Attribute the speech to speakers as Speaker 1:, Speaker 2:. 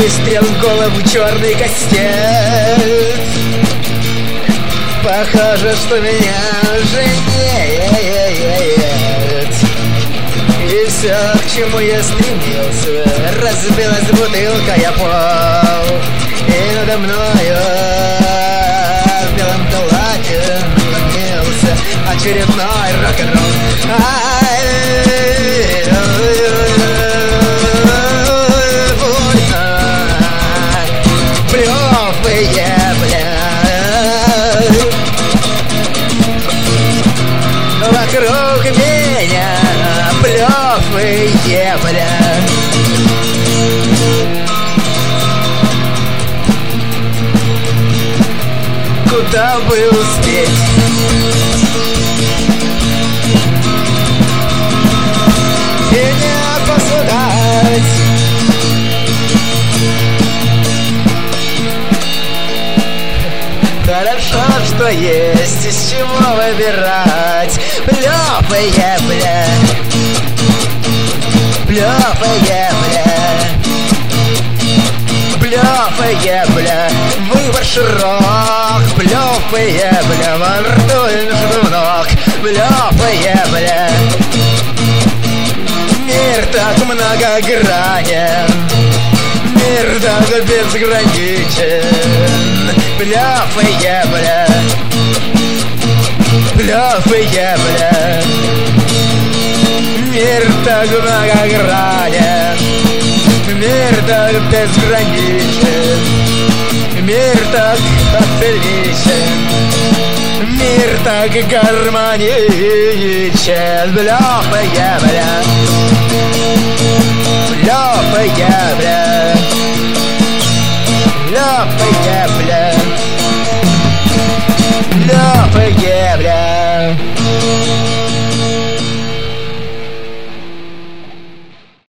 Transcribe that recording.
Speaker 1: Выстрел в голову, черный кастет. Похоже, что меня уже нет. И все, к чему я стремился, разбилась бутылка, я пол. И надо мною в белом халате наклонился очередной рок-н-ролл. Плёвые, вокруг меня плёвые, куда бы успеть? И не опоздать. Хорошо, что есть из чего выбирать. Плёвые, плёвые, плёвые, выбор широк. Плёвые, во рту и между ног. Плёвые, мир так многогранен, мир так безграничен. Плёвые, плёвые, мир так многогранен, мир так безграничен, мир так отличен, мир так гармоничен. Плёвые, плёвые, плёвые, плёвые,